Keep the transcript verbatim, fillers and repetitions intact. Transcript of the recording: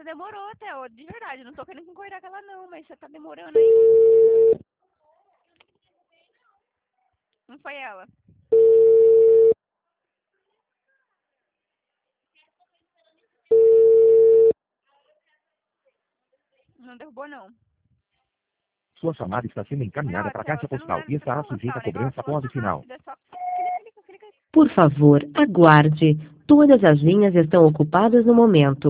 demorou até, ó, de verdade. Não tô querendo concordar com ela não, mas você tá demorando aí. Não foi ela. Não derrubou, não. Sua chamada está sendo encaminhada para a caixa postal e estará sujeita a cobrança após o final. Por favor, aguarde. Todas as linhas estão ocupadas no momento.